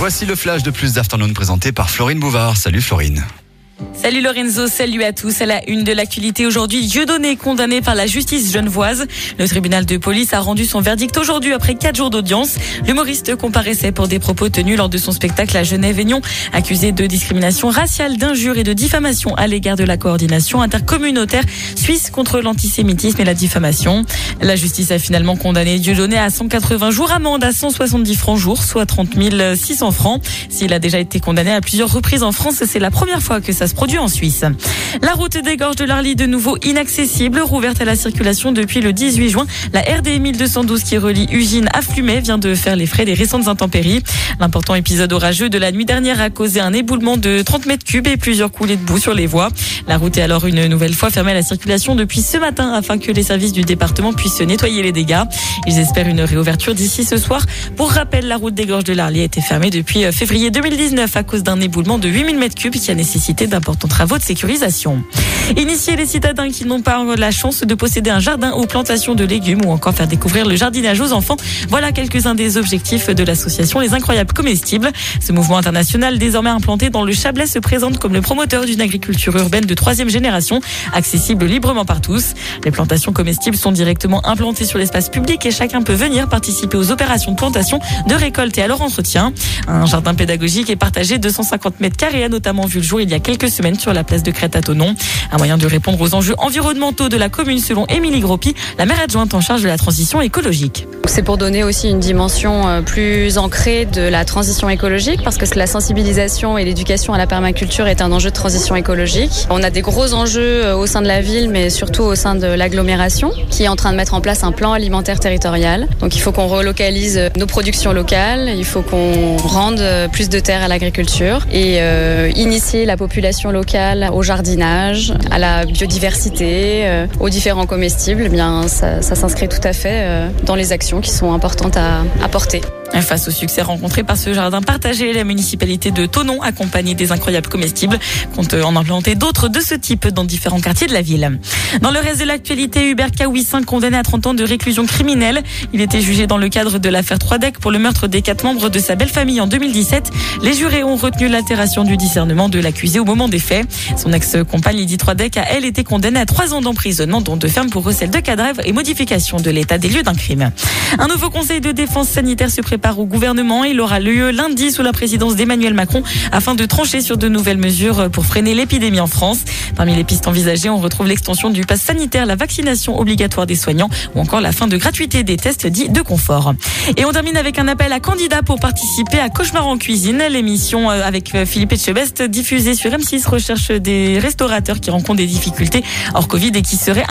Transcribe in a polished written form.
Voici le flash de Plus d'Afternoon présenté par Florine Bouvard. Salut Florine. Salut Lorenzo, salut à tous. À la une de l'actualité aujourd'hui, Dieudonné condamné par la justice genevoise. Le tribunal de police a rendu son verdict aujourd'hui après 4 jours d'audience. L'humoriste comparaissait pour des propos tenus lors de son spectacle à Genève-Aignan, accusé de discrimination raciale, d'injures et de diffamation à l'égard de la coordination intercommunautaire suisse contre l'antisémitisme et la diffamation. La justice a finalement condamné Dieudonné à 180 jours, amende à 170 francs jour, soit 30 600 francs. S'il a déjà été condamné à plusieurs reprises en France, c'est la première fois que ça se produit en Suisse. La route des Gorges de l'Arly, de nouveau inaccessible, rouverte à la circulation depuis le 18 juin. La RD 1212 qui relie Ugine à Flumet vient de faire les frais des récentes intempéries. L'important épisode orageux de la nuit dernière a causé un éboulement de 30 mètres cubes et plusieurs coulées de boue sur les voies. La route est alors une nouvelle fois fermée à la circulation depuis ce matin afin que les services du département puissent nettoyer les dégâts. Ils espèrent une réouverture d'ici ce soir. Pour rappel, la route des Gorges de l'Arly a été fermée depuis février 2019 à cause d'un éboulement de 8000 mètres cubes qui a nécessité d'importants travaux de sécurisation. Initier les citadins qui n'ont pas la chance de posséder un jardin ou plantation de légumes ou encore faire découvrir le jardinage aux enfants. Voilà quelques-uns des objectifs de l'association Les Incroyables Comestibles. Ce mouvement international désormais implanté dans le Chablais se présente comme le promoteur d'une agriculture urbaine de 3e génération, accessible librement par tous. Les plantations comestibles sont directement implantées sur l'espace public et chacun peut venir participer aux opérations de plantation, de récolte et à leur entretien. Un jardin pédagogique est partagé 250 mètres carrés a notamment vu le jour il y a quelques semaines sur la place de Crête-à-Thonon. Un moyen de répondre aux enjeux environnementaux de la commune selon Émilie Gropi, la maire adjointe en charge de la transition écologique. C'est pour donner aussi une dimension plus ancrée de la transition écologique parce que la sensibilisation et l'éducation à la permaculture est un enjeu de transition écologique. On a des gros enjeux au sein de la ville mais surtout au sein de l'agglomération qui est en train de mettre en place un plan alimentaire territorial. Donc il faut qu'on relocalise nos productions locales, il faut qu'on rende plus de terres à l'agriculture et initier la population locale au jardinage, à la biodiversité, aux différents comestibles. Eh bien, ça s'inscrit tout à fait dans les actions qui sont importantes à porter. Face au succès rencontré par ce jardin partagé, la municipalité de Thonon, accompagnée des Incroyables Comestibles, compte en implanter d'autres de ce type dans différents quartiers de la ville. Dans le reste de l'actualité, Hubert Kawissin condamné à 30 ans de réclusion criminelle. Il était jugé dans le cadre de l'affaire Troidec pour le meurtre des 4 membres de sa belle famille en 2017. Les jurés ont retenu l'altération du discernement de l'accusé au moment des faits. Son ex-compagne Lydie Troidec a, elle, été condamnée à 3 ans d'emprisonnement, dont 2 fermes pour recel de cadavres et modification de l'état des lieux d'un crime. Un nouveau conseil de défense sanitaire se prépare au gouvernement. Il aura lieu lundi sous la présidence d'Emmanuel Macron afin de trancher sur de nouvelles mesures pour freiner l'épidémie en France. Parmi les pistes envisagées, on retrouve l'extension du pass sanitaire, la vaccination obligatoire des soignants ou encore la fin de gratuité des tests dits de confort. Et on termine avec un appel à candidats pour participer à Cauchemar en cuisine. L'émission avec Philippe Etchebest diffusée sur M6 recherche des restaurateurs qui rencontrent des difficultés hors Covid et qui seraient